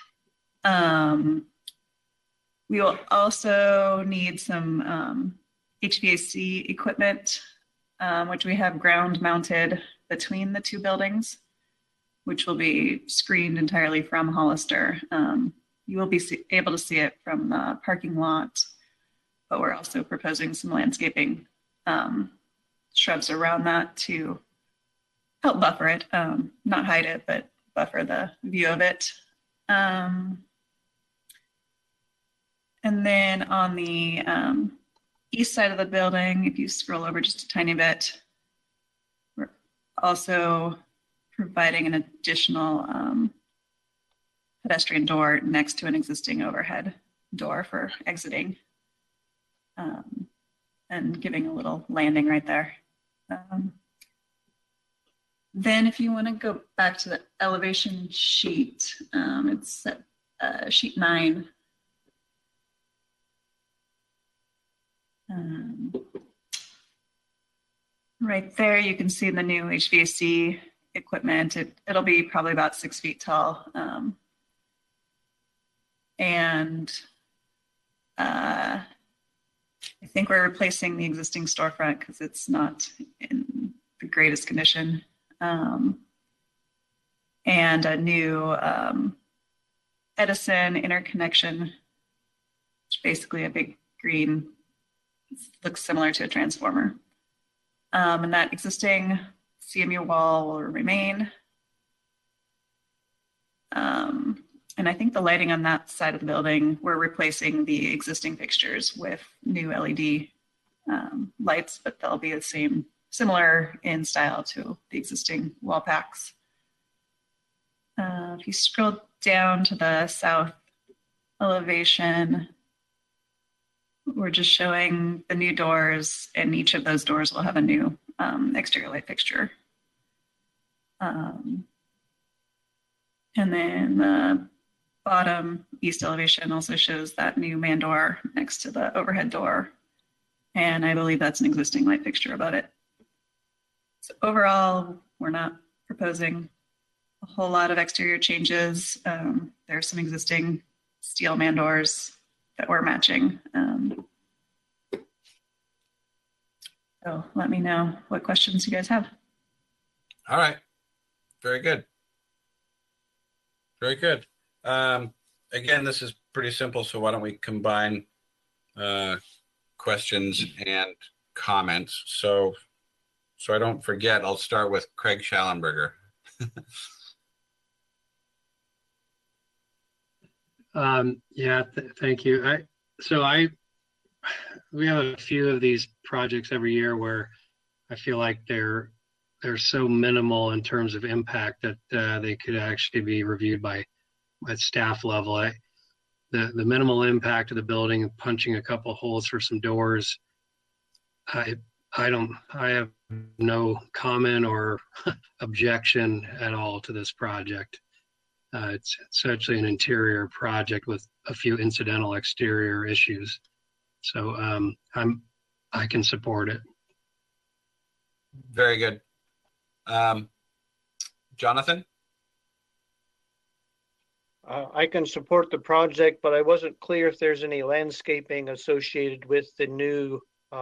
We will also need some HVAC equipment, which we have ground mounted between the 2 buildings, which will be screened entirely from Hollister. You will be able to see it from the parking lot, but we're also proposing some landscaping shrubs around that to help buffer it, not hide it, but buffer the view of it. And then on the east side of the building, if you scroll over just a tiny bit, we're also providing an additional pedestrian door next to an existing overhead door for exiting, and giving a little landing right there. Then if you want to go back to the elevation sheet, it's sheet 9. Right there, you can see the new HVAC equipment. It'll be probably about 6 feet tall. And I think we're replacing the existing storefront because it's not in the greatest condition. And a new Edison interconnection, which is basically a big green, looks similar to a transformer. And that existing CMU wall will remain. And I think the lighting on that side of the building, we're replacing the existing fixtures with new LED lights, but they'll be the same, similar in style to the existing wall packs. If you scroll down to the south elevation, we're just showing the new doors, and each of those doors will have a new exterior light fixture. And then the bottom east elevation also shows that new man door next to the overhead door. And I believe that's an existing light fixture above it. So overall, we're not proposing a whole lot of exterior changes. There are some existing steel man doors that we're matching. So let me know what questions you guys have. All right. Very good. Very good. Again, this is pretty simple, so why don't we combine questions and comments. So I don't forget, I'll start with Craig Schallenberger. Thank you. We have a few of these projects every year where I feel like they're so minimal in terms of impact that they could actually be reviewed at staff level. The minimal impact of the building, punching a couple holes for some doors, I have no comment or objection at all to this project. It's essentially an interior project with a few incidental exterior issues. So I can support it. Very good. Jonathan? I can support the project, but I wasn't clear if there's any landscaping associated with the new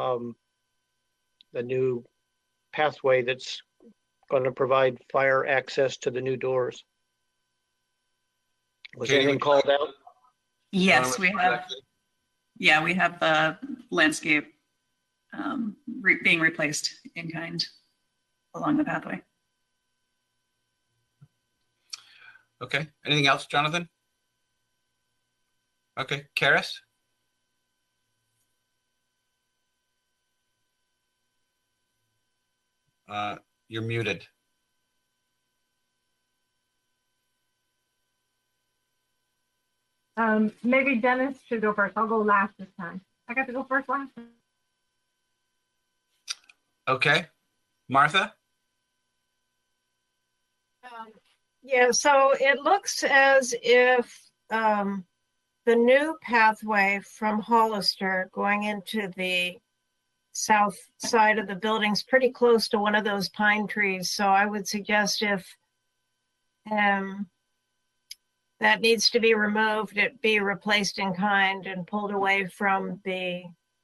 pathway that's going to provide fire access to the new doors. Was anything called out? Yes, we have. Yeah, we have the landscape being replaced in kind along the pathway. Okay. Anything else, Jonathan? Okay. Karis? You're muted. Maybe Dennis should go first. I'll go last this time. I got to go first last time. Okay. Martha? Yeah, so it looks as if the new pathway from Hollister going into the south side of the building is pretty close to one of those pine trees. So I would suggest if that needs to be removed, it be replaced in kind and pulled away from the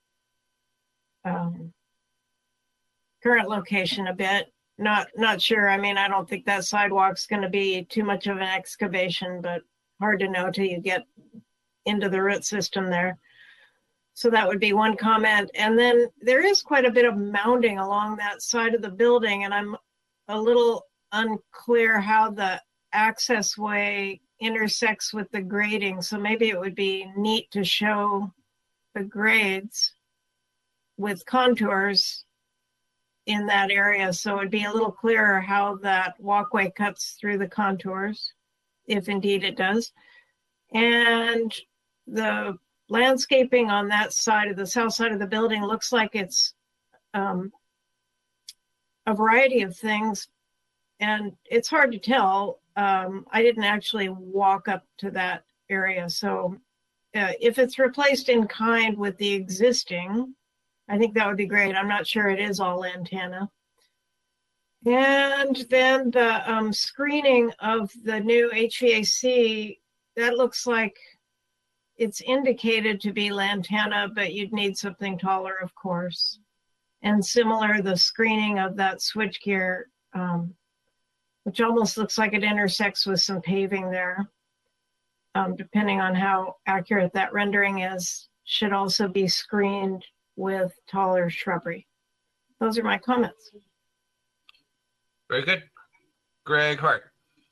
current location a bit. Not sure. I mean, I don't think that sidewalk's going to be too much of an excavation, but hard to know till you get into the root system there. So that would be one comment. And then there is quite a bit of mounding along that side of the building, and I'm a little unclear how the access way intersects with the grading. So maybe it would be neat to show the grades with contours in that area. So it'd be a little clearer how that walkway cuts through the contours, if indeed it does. And the landscaping on that side of the south side of the building looks like it's a variety of things, and it's hard to tell. I didn't actually walk up to that area. So if it's replaced in kind with the existing, I think that would be great. I'm not sure it is all Lantana. And then the screening of the new HVAC, that looks like it's indicated to be Lantana, but you'd need something taller, of course. And similar, the screening of that switchgear, which almost looks like it intersects with some paving there, depending on how accurate that rendering is, should also be screened with taller shrubbery. Those are my comments. Very good. Greg Hart.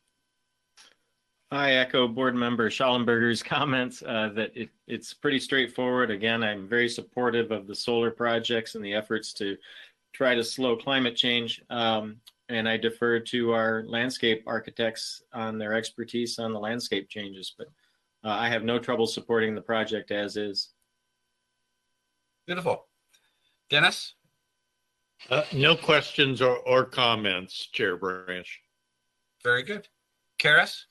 I echo board member Schallenberger's comments that it's pretty straightforward. Again, I'm very supportive of the solar projects and the efforts to try to slow climate change. And I defer to our landscape architects on their expertise on the landscape changes, but I have no trouble supporting the project as is. Beautiful. Dennis? No questions or comments, Chair Branch. Very good. Karis?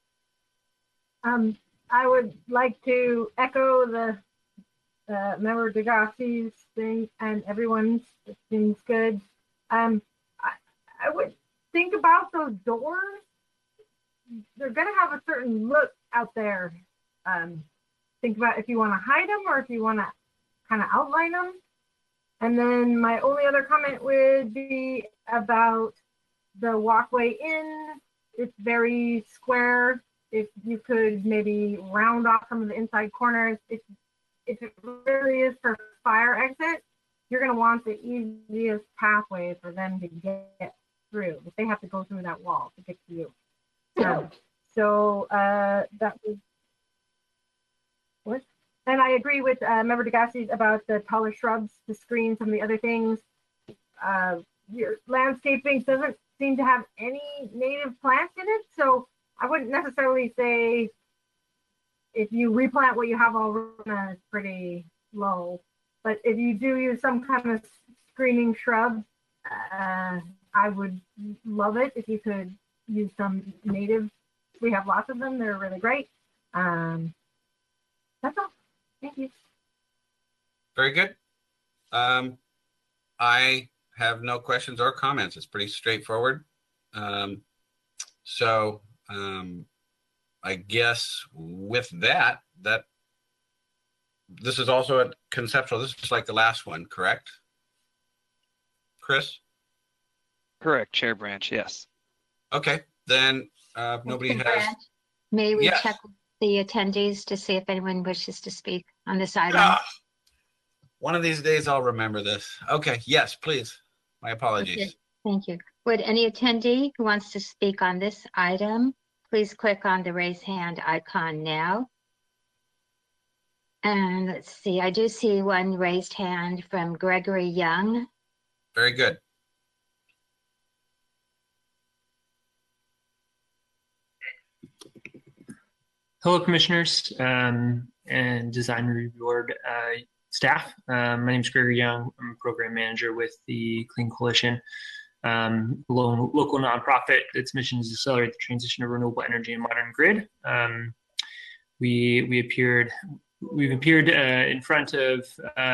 I would like to echo the member Degassi's thing and everyone's. It seems good. I would think about those doors. They're going to have a certain look out there. Think about if you want to hide them or if you want to kind of outline them. And then my only other comment would be about the walkway in. It's very square. If you could maybe round off some of the inside corners. If it really is for fire exit, you're going to want the easiest pathway for them to get through. If they have to go through that wall to get to you. So that was what? And I agree with Member Degassi's about the taller shrubs to screen some of the other things. Your landscaping doesn't seem to have any native plants in it, so I wouldn't necessarily say if you replant what you have already, it's pretty low. But if you do use some kind of screening shrub, I would love it if you could use some native. We have lots of them. They're really great. That's all. Thank you. Very good. I have no questions or comments. It's pretty straightforward. I guess with that this is also a conceptual. This is like the last one, correct? Chris? Correct, Chair Branch, yes. Okay, then nobody has. May we Yes. check with the attendees to see if anyone wishes to speak on this item? One of these days I'll remember this. Okay, yes, please. My apologies. Okay, thank you. Would any attendee who wants to speak on this item please click on the raise hand icon now. And let's see, I do see one raised hand from Gregory Young. Very good. Hello, commissioners and design review board staff. My name is Gregory Young. I'm a program manager with the Clean Coalition, local nonprofit. Its mission is to accelerate the transition to renewable energy and modern grid. We've appeared in front of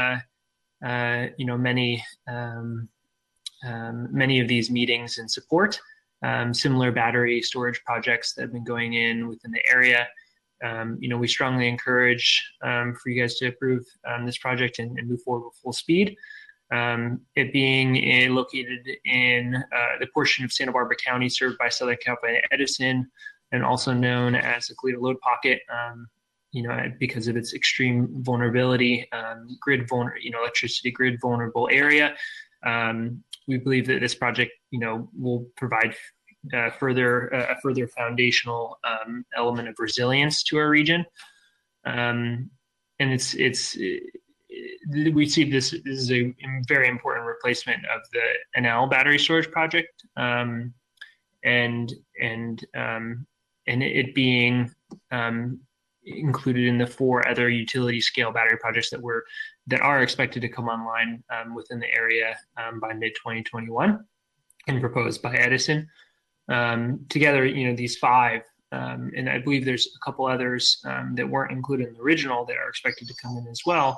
many of these meetings in support. Similar battery storage projects that have been going in within the area. We strongly encourage for you guys to approve this project and move forward with full speed. It being located in the portion of Santa Barbara County served by Southern California Edison, and also known as the Goleta Load Pocket, because of its extreme vulnerability, electricity grid vulnerable area. We believe that this project, will provide a further foundational element of resilience to our region, and we see this is a very important replacement of the NL battery storage project, and it being included in the 4 other utility scale battery projects that are expected to come online within the area by mid 2021 and proposed by Edison. Together, these 5, and I believe there's a couple others that weren't included in the original that are expected to come in as well.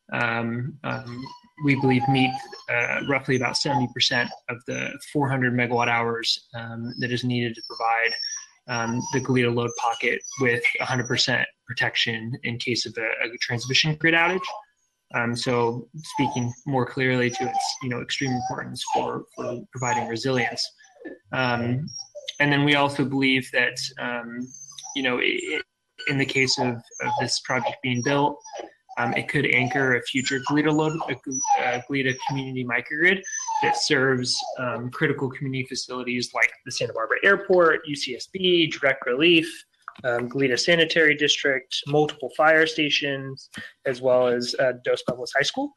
We believe meet roughly about 70% of the 400 megawatt hours that is needed to provide the Goleta Load Pocket with 100% protection in case of a transmission grid outage. So speaking more clearly to its extreme importance for providing resilience. And then we also believe that in the case of this project being built, it could anchor a future Goleta community microgrid that serves critical community facilities like the Santa Barbara Airport, UCSB, Direct Relief, Goleta Sanitary District, multiple fire stations, as well as Dos Pueblos High School,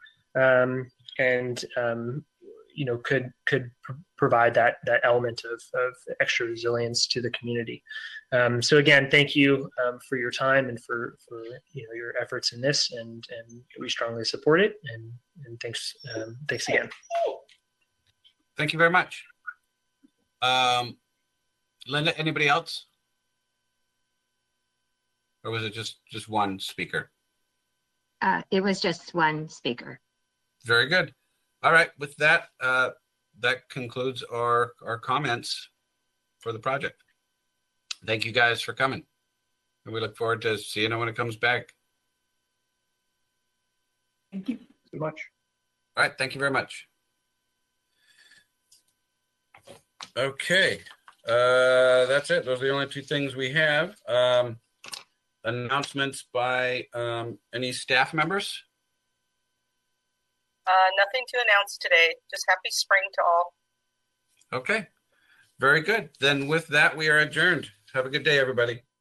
could provide that element of extra resilience to the community. So again, thank you for your time and for your efforts in this, and we strongly support it. And thanks again. Thank you very much. Linda, anybody else? Or was it just one speaker? It was just one speaker. Very good. All right. With that, that concludes our comments for the project. Thank you guys for coming. And we look forward to seeing it when it comes back. Thank you so much. All right. Thank you very much. Okay. That's it. Those are the only 2 things we have. Announcements by any staff members? Nothing to announce today. Just happy spring to all. Okay. Very good. Then with that, we are adjourned. Have a good day, everybody.